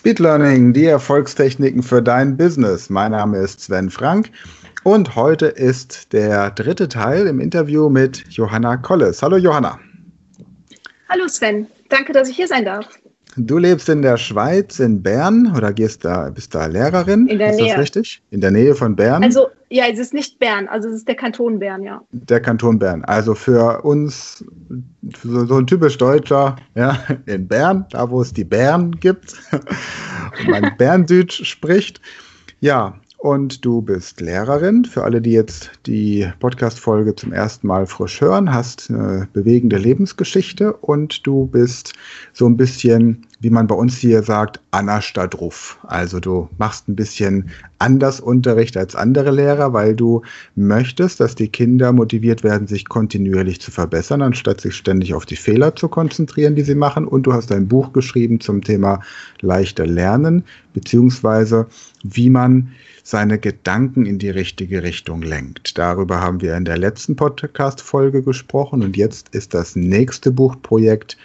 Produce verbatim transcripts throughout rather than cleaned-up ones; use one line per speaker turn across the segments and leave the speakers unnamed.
Speed Learning, die Erfolgstechniken für dein Business. Mein Name ist Sven Frank und heute ist der dritte Teil im Interview mit Johanna Kolles. Hallo Johanna.
Hallo Sven, danke, dass ich hier sein darf.
Du lebst in der Schweiz, in Bern, oder gehst da, bist da Lehrerin?
In der
ist
Nähe.
Das richtig? In der Nähe von Bern?
Also, ja, es ist nicht Bern, also es ist der Kanton Bern, ja.
Der Kanton Bern. Also für uns, für so ein typisch Deutscher, ja, in Bern, da wo es die Bären gibt und man Berndeutsch spricht. Ja, und du bist Lehrerin. Für alle, die jetzt die Podcast-Folge zum ersten Mal frisch hören, hast eine bewegende Lebensgeschichte und du bist so ein bisschen, wie man bei uns hier sagt, Anna statt Ruf. Also du machst ein bisschen anders Unterricht als andere Lehrer, weil du möchtest, dass die Kinder motiviert werden, sich kontinuierlich zu verbessern, anstatt sich ständig auf die Fehler zu konzentrieren, die sie machen. Und du hast ein Buch geschrieben zum Thema leichter Lernen, beziehungsweise wie man seine Gedanken in die richtige Richtung lenkt. Darüber haben wir in der letzten Podcast-Folge gesprochen und jetzt ist das nächste Buchprojekt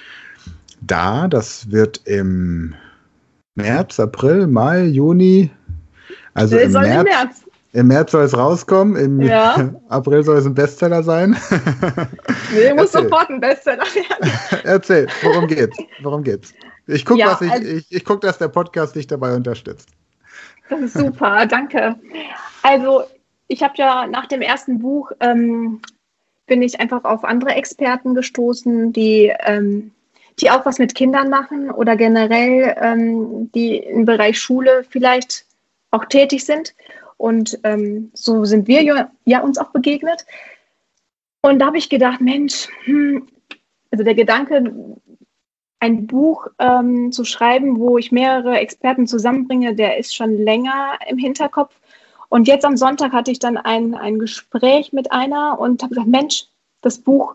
da. Das wird im März, April, Mai, Juni, also im März, im März. Im März soll es rauskommen, im ja. April soll es ein Bestseller sein.
Nee, muss sofort ein Bestseller werden.
Erzähl, worum geht's? Worum geht's? Ich gucke,
ja,
was ich,
also,
ich, ich guck, dass der Podcast dich dabei unterstützt.
Das ist super, danke. Also ich habe ja nach dem ersten Buch, ähm, bin ich einfach auf andere Experten gestoßen, die, ähm, die auch was mit Kindern machen oder generell, ähm, die im Bereich Schule vielleicht auch tätig sind. Und ähm, so sind wir ja, ja uns auch begegnet. Und da habe ich gedacht, Mensch, hm, also der Gedanke, ein Buch ähm, zu schreiben, wo ich mehrere Experten zusammenbringe, der ist schon länger im Hinterkopf. Und jetzt am Sonntag hatte ich dann ein, ein Gespräch mit einer und habe gesagt, Mensch, das Buch,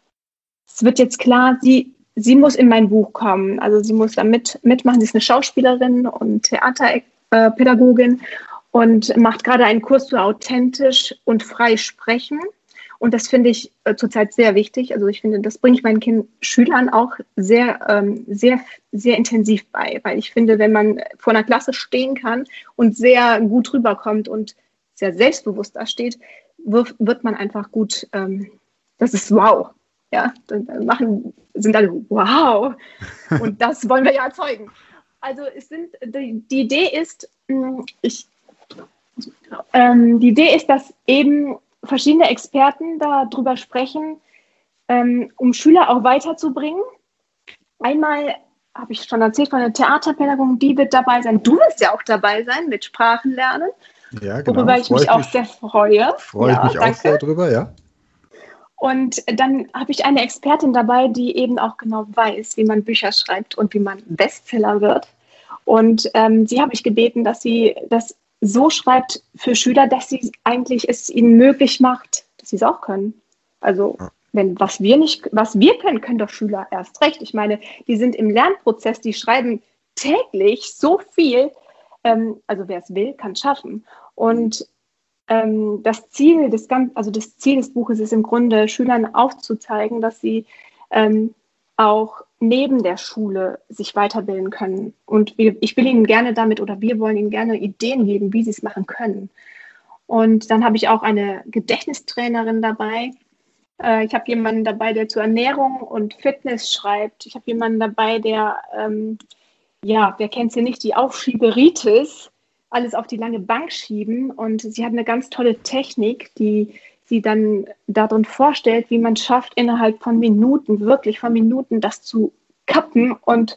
es wird jetzt klar, sie, sie muss in mein Buch kommen. Also sie muss da mit, mitmachen. Sie ist eine Schauspielerin und Theaterpädagogin und macht gerade einen Kurs zu authentisch und frei sprechen. Und das finde ich äh, zurzeit sehr wichtig. Also ich finde, das bringe ich meinen kind, Schülern auch sehr, ähm, sehr, sehr intensiv bei. Weil ich finde, wenn man vor einer Klasse stehen kann und sehr gut rüberkommt und sehr selbstbewusst da steht, wird, wird man einfach gut, ähm, das ist wow. Ja, dann machen, sind alle wow. Und das wollen wir ja erzeugen. Also es sind, die, die Idee ist, ich, ähm, die Idee ist, dass eben verschiedene Experten darüber sprechen, ähm, um Schüler auch weiterzubringen. Einmal habe ich schon erzählt von der Theaterpädagogin, die wird dabei sein. Du wirst ja auch dabei sein mit Sprachenlernen,
ja, genau.
worüber ich
Freu
mich
ich
auch
mich,
sehr freue.
Freue
ja,
ich mich
danke.
auch sehr drüber, ja.
Und dann habe ich eine Expertin dabei, die eben auch genau weiß, wie man Bücher schreibt und wie man Bestseller wird. Und ähm, sie habe ich gebeten, dass sie das so schreibt für Schüler, dass sie eigentlich es ihnen möglich macht, dass sie es auch können. Also wenn was wir nicht, was wir können, können doch Schüler erst recht. Ich meine, die sind im Lernprozess, die schreiben täglich so viel. Ähm, also wer es will, kann es schaffen. Und ähm, das Ziel des Gan- also das Ziel des Buches ist im Grunde, Schülern aufzuzeigen, dass sie ähm, auch neben der Schule sich weiterbilden können. Und wir, ich will Ihnen gerne damit oder wir wollen Ihnen gerne Ideen geben, wie Sie es machen können. Und dann habe ich auch eine Gedächtnistrainerin dabei. Äh, ich habe jemanden dabei, der zur Ernährung und Fitness schreibt. Ich habe jemanden dabei, der, ähm, ja, wer kennt sie nicht, die Aufschieberitis, alles auf die lange Bank schieben. Und sie hat eine ganz tolle Technik, die sie dann darin vorstellt, wie man schafft, innerhalb von Minuten, wirklich von Minuten, das zu kappen und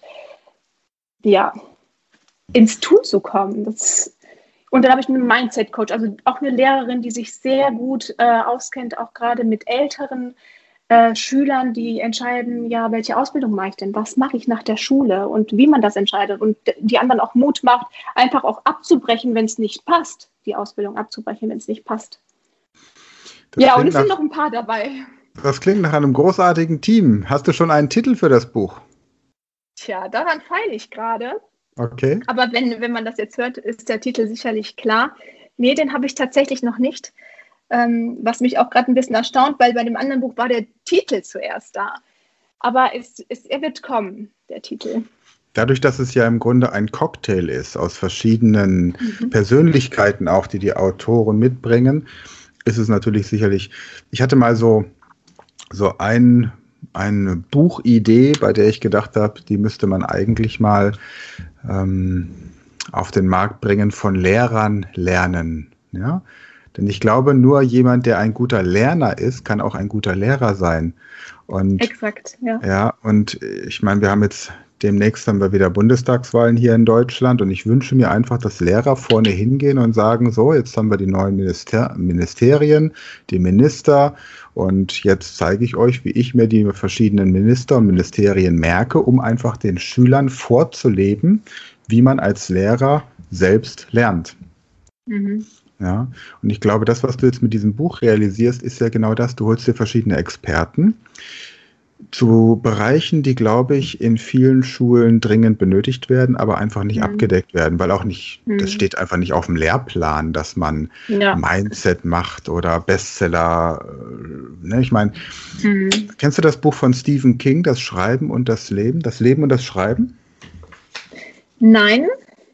ja, ins Tun zu kommen. Das, und dann habe ich einen Mindset-Coach, also auch eine Lehrerin, die sich sehr gut äh, auskennt, auch gerade mit älteren äh, Schülern, die entscheiden, ja, welche Ausbildung mache ich denn? Was mache ich nach der Schule? Und wie man das entscheidet. Und die anderen auch Mut macht, einfach auch abzubrechen, wenn es nicht passt, die Ausbildung abzubrechen, wenn es nicht passt. Das ja, und es nach, sind noch ein paar dabei.
Das klingt nach einem großartigen Team. Hast du schon einen Titel für das Buch?
Tja, daran feile ich gerade.
Okay.
Aber wenn, wenn man das jetzt hört, ist der Titel sicherlich klar. Nee, den habe ich tatsächlich noch nicht. Ähm, was mich auch gerade ein bisschen erstaunt, weil bei dem anderen Buch war der Titel zuerst da. Aber es, es, er wird kommen, der Titel.
Dadurch, dass es ja im Grunde ein Cocktail ist aus verschiedenen mhm. Persönlichkeiten auch, die die Autoren mitbringen, ist es natürlich sicherlich, ich hatte mal so, so ein, eine Buchidee, bei der ich gedacht habe, die müsste man eigentlich mal ähm, auf den Markt bringen, von Lehrern lernen. Ja? Denn ich glaube, nur jemand, der ein guter Lerner ist, kann auch ein guter Lehrer sein. Und,
Exakt, ja.
Ja, und ich meine, wir haben jetzt demnächst haben wir wieder Bundestagswahlen hier in Deutschland und ich wünsche mir einfach, dass Lehrer vorne hingehen und sagen, so, jetzt haben wir die neuen Minister- Ministerien, die Minister und jetzt zeige ich euch, wie ich mir die verschiedenen Minister und Ministerien merke, um einfach den Schülern vorzuleben, wie man als Lehrer selbst lernt. Mhm. Ja, und ich glaube, das, was du jetzt mit diesem Buch realisierst, ist ja genau das. Du holst dir verschiedene Experten zu Bereichen, die, glaube ich, in vielen Schulen dringend benötigt werden, aber einfach nicht mhm. abgedeckt werden, weil auch nicht, mhm. das steht einfach nicht auf dem Lehrplan, dass man ja. Mindset macht oder Bestseller. Ne? Ich meine, mhm. kennst du das Buch von Stephen King, Das Schreiben und das Leben? Das Leben und das Schreiben?
Nein.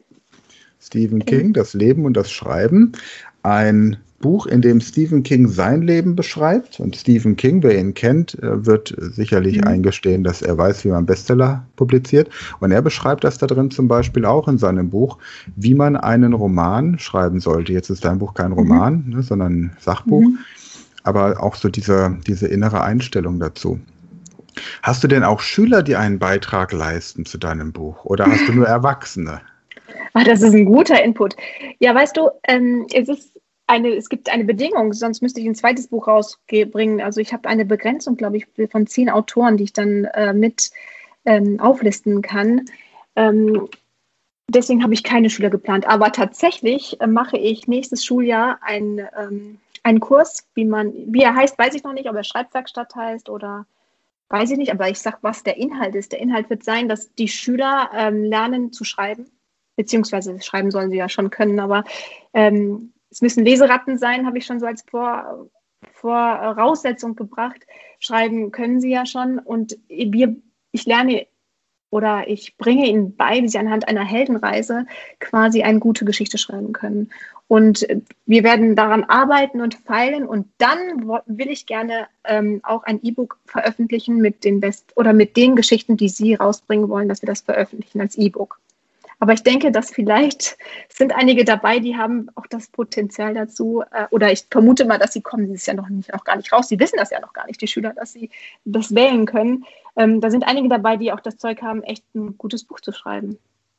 Stephen okay. King, Das Leben und das Schreiben. Ein Buch, in dem Stephen King sein Leben beschreibt. Und Stephen King, wer ihn kennt, wird sicherlich mhm. eingestehen, dass er weiß, wie man Bestseller publiziert. Und er beschreibt das da drin zum Beispiel auch in seinem Buch, wie man einen Roman schreiben sollte. Jetzt ist dein Buch kein Roman, mhm. ne, sondern ein Sachbuch. Mhm. Aber auch so diese, diese innere Einstellung dazu. Hast du denn auch Schüler, die einen Beitrag leisten zu deinem Buch? Oder hast du nur Erwachsene?
Ach, das ist ein guter Input. Ja, weißt du, ähm, es ist Eine, es gibt eine Bedingung, sonst müsste ich ein zweites Buch rausbringen. Also ich habe eine Begrenzung, glaube ich, von zehn Autoren, die ich dann äh, mit ähm, auflisten kann. Ähm, deswegen habe ich keine Schüler geplant. Aber tatsächlich äh, mache ich nächstes Schuljahr ein, ähm, einen Kurs, wie man, wie er heißt, weiß ich noch nicht, ob er Schreibwerkstatt heißt oder weiß ich nicht, aber ich sage, was der Inhalt ist. Der Inhalt wird sein, dass die Schüler ähm, lernen zu schreiben, beziehungsweise schreiben sollen sie ja schon können, aber ähm, es müssen Leseratten sein, habe ich schon so als Vor, Voraussetzung gebracht. Schreiben können sie ja schon. Und wir, ich lerne oder ich bringe ihnen bei, wie sie anhand einer Heldenreise quasi eine gute Geschichte schreiben können. Und wir werden daran arbeiten und feilen. Und dann will ich gerne ähm, auch ein E-Book veröffentlichen mit den Best- oder mit den Geschichten, die Sie rausbringen wollen, dass wir das veröffentlichen als E-Book. Aber ich denke, dass vielleicht sind einige dabei, die haben auch das Potenzial dazu. Äh, oder ich vermute mal, dass sie kommen. Sie ist ja noch, nicht, noch gar nicht raus. Sie wissen das ja noch gar nicht, die Schüler, dass sie das wählen können. Ähm, da sind einige dabei, die auch das Zeug haben, echt ein gutes Buch zu schreiben.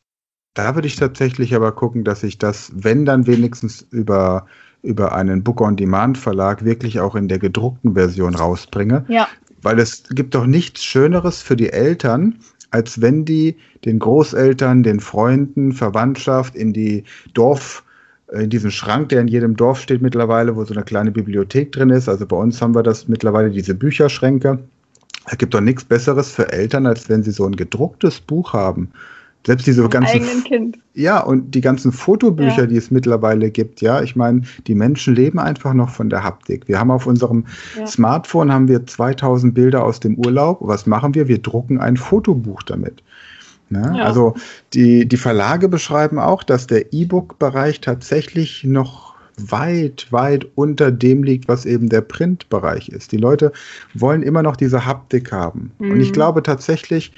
Da würde ich tatsächlich aber gucken, dass ich das, wenn dann wenigstens über, über einen Book-on-Demand-Verlag wirklich auch in der gedruckten Version rausbringe. Ja. Weil es gibt doch nichts Schöneres für die Eltern, als wenn die den Großeltern, den Freunden, Verwandtschaft in die Dorf, in diesen Schrank, der in jedem Dorf steht mittlerweile, wo so eine kleine Bibliothek drin ist. Also bei uns haben wir das mittlerweile, diese Bücherschränke. Es gibt doch nichts Besseres für Eltern, als wenn sie so ein gedrucktes Buch haben. Selbst diese ganzen,
eigenen Kind.
Ja, und die ganzen Fotobücher,
ja.
die es mittlerweile gibt, ja, ich meine, die Menschen leben einfach noch von der Haptik. Wir haben auf unserem ja. Smartphone haben wir zweitausend Bilder aus dem Urlaub. Was machen wir? Wir drucken ein Fotobuch damit. Ne? Ja. Also die, die Verlage beschreiben auch, dass der E-Book-Bereich tatsächlich noch weit, weit unter dem liegt, was eben der Print-Bereich ist. Die Leute wollen immer noch diese Haptik haben. Mhm. Und ich glaube tatsächlich,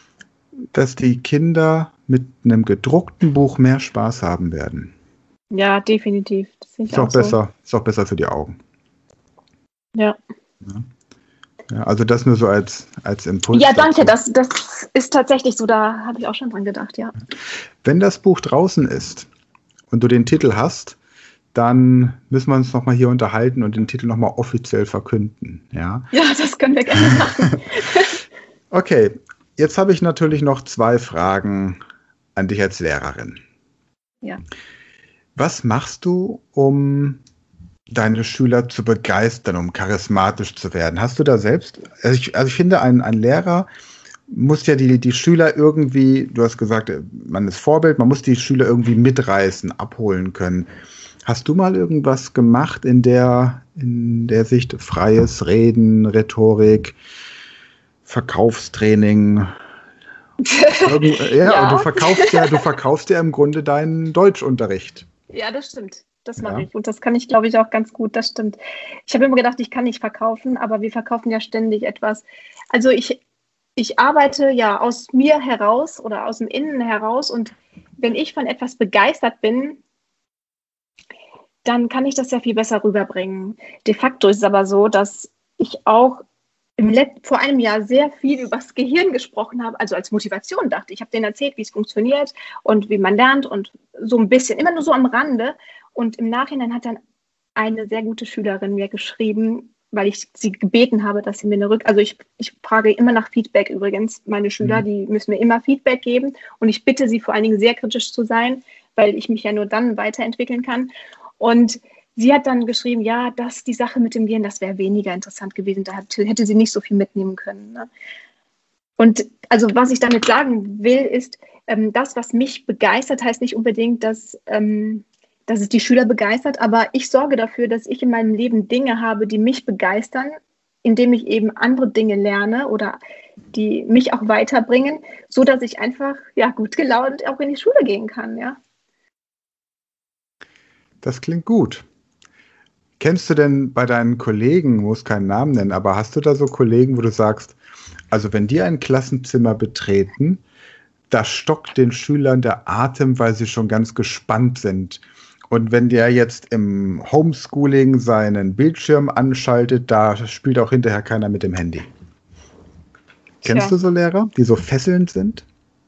dass die Kinder mit einem gedruckten Buch mehr Spaß haben werden.
Ja, definitiv. Das
ist auch, auch besser, so. Ist auch besser für die Augen.
Ja.
ja. ja also das nur so als, als Impuls.
Ja, danke. Das, das ist tatsächlich so. Da habe ich auch schon dran gedacht, ja.
Wenn das Buch draußen ist und du den Titel hast, dann müssen wir uns nochmal hier unterhalten und den Titel nochmal offiziell verkünden. Ja,
ja, das können wir gerne machen.
Okay. Jetzt habe ich natürlich noch zwei Fragen an dich als Lehrerin.
Ja.
Was machst du, um deine Schüler zu begeistern, um charismatisch zu werden? Hast du da selbst, also ich, also ich finde, ein, ein Lehrer muss ja die, die Schüler irgendwie, du hast gesagt, man ist Vorbild, man muss die Schüler irgendwie mitreißen, abholen können. Hast du mal irgendwas gemacht in der, in der Sicht freies Reden, Rhetorik, Verkaufstraining Irgend, ja, ja, und du verkaufst ja, du verkaufst ja im Grunde deinen Deutschunterricht.
Ja, das stimmt. Das
Ja.
mache ich. Und das kann ich, glaube ich, auch ganz gut. Das stimmt. Ich habe immer gedacht, ich kann nicht verkaufen, aber wir verkaufen ja ständig etwas. Also ich, ich arbeite ja aus mir heraus oder aus dem Innen heraus. Und wenn ich von etwas begeistert bin, dann kann ich das ja viel besser rüberbringen. De facto ist es aber so, dass ich auch im Let- vor einem Jahr sehr viel über das Gehirn gesprochen habe, also als Motivation dachte. Ich habe denen erzählt, wie es funktioniert und wie man lernt und so ein bisschen, immer nur so am Rande. Und im Nachhinein hat dann eine sehr gute Schülerin mir geschrieben, weil ich sie gebeten habe, dass sie mir eine Rück... Also ich, ich frage immer nach Feedback übrigens. Meine Schüler,
Mhm.
die müssen mir immer Feedback geben und ich bitte sie vor allen Dingen sehr kritisch zu sein, weil ich mich ja nur dann weiterentwickeln kann. Und sie hat dann geschrieben, ja, dass die Sache mit dem Gehirn, das wäre weniger interessant gewesen. Da hat, hätte sie nicht so viel mitnehmen können. Ne? Und also was ich damit sagen will, ist, ähm, das, was mich begeistert, heißt nicht unbedingt, dass, ähm, dass es die Schüler begeistert, aber ich sorge dafür, dass ich in meinem Leben Dinge habe, die mich begeistern, indem ich eben andere Dinge lerne oder die mich auch weiterbringen, so dass ich einfach ja, gut gelaunt auch in die Schule gehen kann, ja.
Das klingt gut. Kennst du denn bei deinen Kollegen, muss keinen Namen nennen, aber hast du da so Kollegen, wo du sagst, also wenn die ein Klassenzimmer betreten, da stockt den Schülern der Atem, weil sie schon ganz gespannt sind. Und wenn der jetzt im Homeschooling seinen Bildschirm anschaltet, da spielt auch hinterher keiner mit dem Handy. Kennst
Tja.
du so Lehrer, die so fesselnd sind?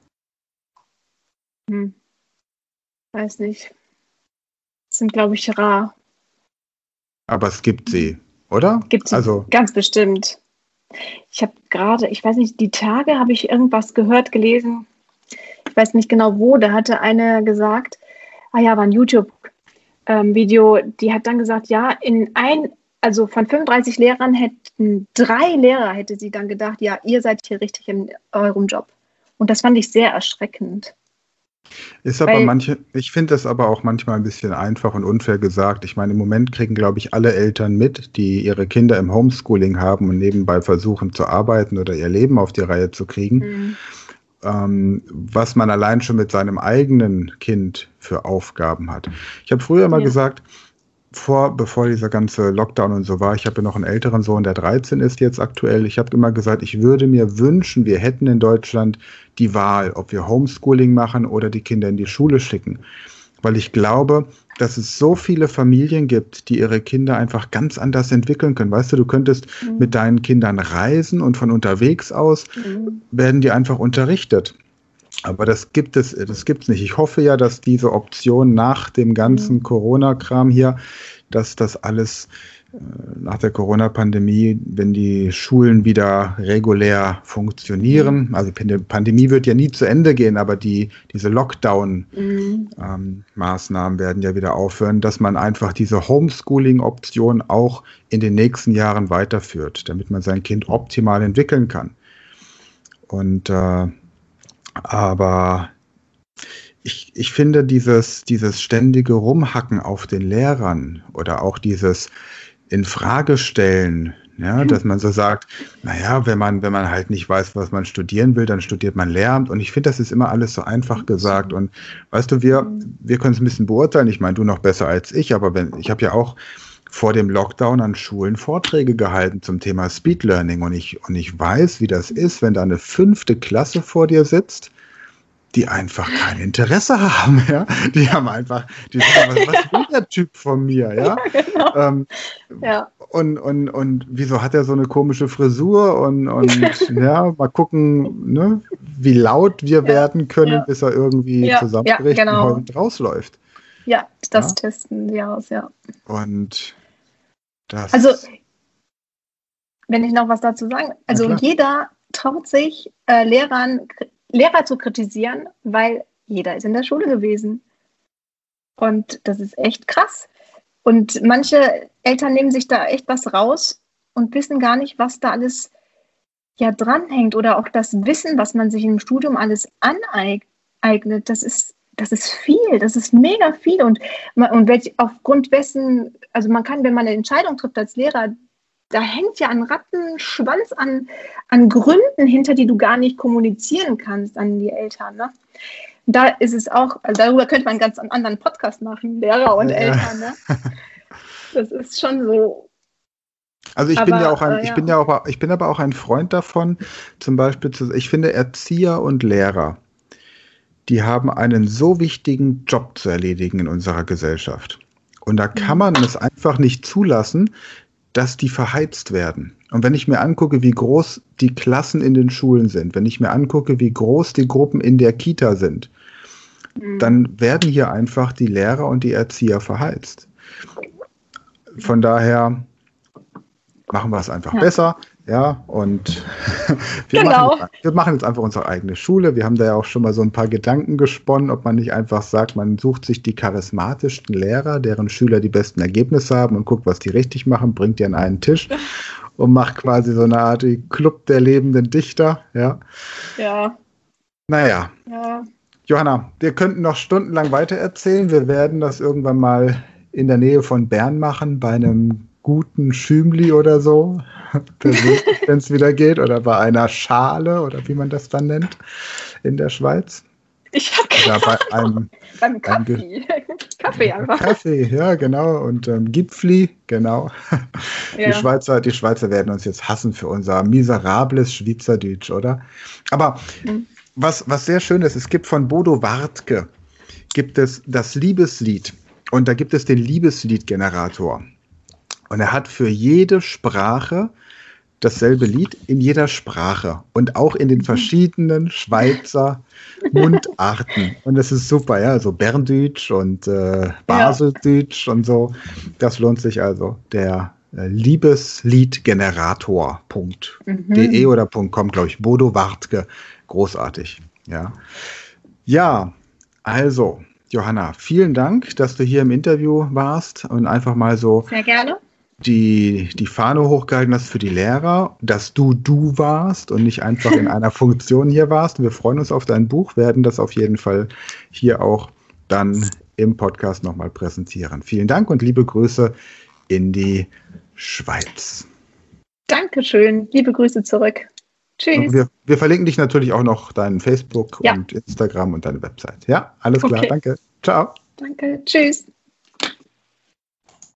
Hm. Weiß nicht. Das sind, glaube ich, rar.
Aber es gibt sie, oder?
Gibt es
Also,
ganz bestimmt. Ich habe gerade, ich weiß nicht, die Tage habe ich irgendwas gehört, gelesen. Ich weiß nicht genau wo. Da hatte eine gesagt, ah ja, war ein YouTube-Video, die hat dann gesagt, ja, in ein, also von fünfunddreißig Lehrern hätten drei Lehrer, hätte sie dann gedacht, ja, ihr seid hier richtig in eurem Job. Und das fand ich sehr erschreckend.
ist aber
Weil,
manche, ich finde das aber auch manchmal ein bisschen einfach und unfair gesagt. Ich meine, im Moment kriegen, glaube ich, alle Eltern mit, die ihre Kinder im Homeschooling haben und nebenbei versuchen zu arbeiten oder ihr Leben auf die Reihe zu kriegen,
hm,
ähm, was man allein schon mit seinem eigenen Kind für Aufgaben hat. Ich habe früher mal
ja.
gesagt, vor, bevor dieser ganze Lockdown und so war, ich habe ja noch einen älteren Sohn, der dreizehn ist jetzt aktuell. Ich habe immer gesagt, ich würde mir wünschen, wir hätten in Deutschland die Wahl, ob wir Homeschooling machen oder die Kinder in die Schule schicken. Weil ich glaube, dass es so viele Familien gibt, die ihre Kinder einfach ganz anders entwickeln können. Weißt du, du könntest
Mhm.
mit deinen Kindern reisen und von unterwegs aus
Mhm.
werden die einfach unterrichtet. Aber das gibt es, das gibt's nicht. Ich hoffe ja, dass diese Option nach dem ganzen
Mhm.
Corona-Kram hier, dass das alles äh, nach der Corona-Pandemie, wenn die Schulen wieder regulär funktionieren, also die Pandemie wird ja nie zu Ende gehen, aber die, diese Lockdown-Maßnahmen
Mhm.
ähm, werden ja wieder aufhören, dass man einfach diese Homeschooling-Option auch in den nächsten Jahren weiterführt, damit man sein Kind optimal entwickeln kann. Und äh, aber ich, ich finde dieses, dieses ständige Rumhacken auf den Lehrern oder auch dieses Infragestellen, ja, dass man so sagt, naja, wenn man, wenn man halt nicht weiß, was man studieren will, dann studiert man Lehramt. Und ich finde, das ist immer alles so einfach gesagt. Und weißt du, wir, wir können es ein bisschen beurteilen. Ich meine, du noch besser als ich, aber wenn, ich habe ja auch vor dem Lockdown an Schulen Vorträge gehalten zum Thema Speed Learning. Und ich, und ich weiß, wie das ist, wenn da eine fünfte Klasse vor dir sitzt, die einfach kein Interesse haben, ja. Die haben einfach, die sagen, was, was will der Typ von mir, ja?
Ja, genau.
Ähm,
Ja.
und, und, und wieso hat er so eine komische Frisur? Und, und ja, mal gucken, ne, wie laut wir
Ja,
werden können,
ja.
bis er irgendwie
Ja,
zusammenbricht
ja, genau.
und heulend rausläuft.
Ja, das
Ja?
testen sie aus, ja.
Und das.
Also, wenn ich noch was dazu sagen, also
klar.
jeder traut sich, äh, Lehrern, Lehrer zu kritisieren, weil jeder ist in der Schule gewesen. Und das ist echt krass. Und manche Eltern nehmen sich da echt was raus und wissen gar nicht, was da alles ja dranhängt oder auch das Wissen, was man sich im Studium alles aneignet. Das ist, das ist viel, das ist mega viel. Und, man, und welch, aufgrund dessen, also man kann, wenn man eine Entscheidung trifft als Lehrer, da hängt ja ein Rattenschwanz an, an Gründen hinter, die du gar nicht kommunizieren kannst an die Eltern. Ne? Da ist es auch, also darüber könnte man einen ganz anderen Podcast machen, Lehrer und ja. Eltern. Ne? Das ist schon so.
Also ich aber, bin ja auch ein, äh, ja. ich bin ja auch, ich bin aber auch ein Freund davon, zum Beispiel zu, ich finde Erzieher und Lehrer, die haben einen so wichtigen Job zu erledigen in unserer Gesellschaft. Und da kann man es einfach nicht zulassen, dass die verheizt werden. Und wenn ich mir angucke, wie groß die Klassen in den Schulen sind, wenn ich mir angucke, wie groß die Gruppen in der Kita sind, mhm. dann werden hier einfach die Lehrer und die Erzieher verheizt. Von daher machen wir es einfach ja. besser. Ja, und wir,
genau.
machen, wir machen jetzt einfach unsere eigene Schule. Wir haben da ja auch schon mal so ein paar Gedanken gesponnen, ob man nicht einfach sagt, man sucht sich die charismatischsten Lehrer, deren Schüler die besten Ergebnisse haben und guckt, was die richtig machen, bringt die an einen Tisch und macht quasi so eine Art Club der lebenden Dichter. Ja.
Ja.
Naja.
Ja.
Johanna, wir könnten noch stundenlang weitererzählen. Wir werden das irgendwann mal in der Nähe von Bern machen, bei einem guten Schümli oder so, wenn es wieder geht, oder bei einer Schale oder wie man das dann nennt in der Schweiz.
Ich habe keine
bei einem,
beim Kaffee. Kaffee einfach.
Kaffee, ja, genau. Und ähm, Gipfli, genau. Ja. Die Schweizer, die Schweizer werden uns jetzt hassen für unser miserables Schweizerdeutsch, oder? Aber mhm. was, was sehr schön ist, es gibt von Bodo Wartke gibt es das Liebeslied. Und da gibt es den Liebesliedgenerator. Und er hat für jede Sprache dasselbe Lied in jeder Sprache und auch in den verschiedenen Schweizer Mundarten. Und das ist super, ja, also Berndeutsch und äh, Baseldeutsch ja. und so. Das lohnt sich also. Der äh, Liebesliedgenerator punkt de mhm. oder .com, glaube ich. Bodo Wartke. Großartig. Ja, ja, also Johanna, vielen Dank, dass du hier im Interview warst und einfach mal so
sehr gerne
die, die Fahne hochgehalten hast für die Lehrer, dass du du warst und nicht einfach in einer Funktion hier warst. Wir freuen uns auf dein Buch, werden das auf jeden Fall hier auch dann im Podcast nochmal präsentieren. Vielen Dank und liebe Grüße in die Schweiz.
Dankeschön, liebe Grüße zurück. Tschüss.
Wir, wir verlinken dich natürlich auch noch deinen Facebook
ja.
und Instagram und deine Website. Ja, alles klar,
okay.
Danke. Ciao.
Danke, tschüss.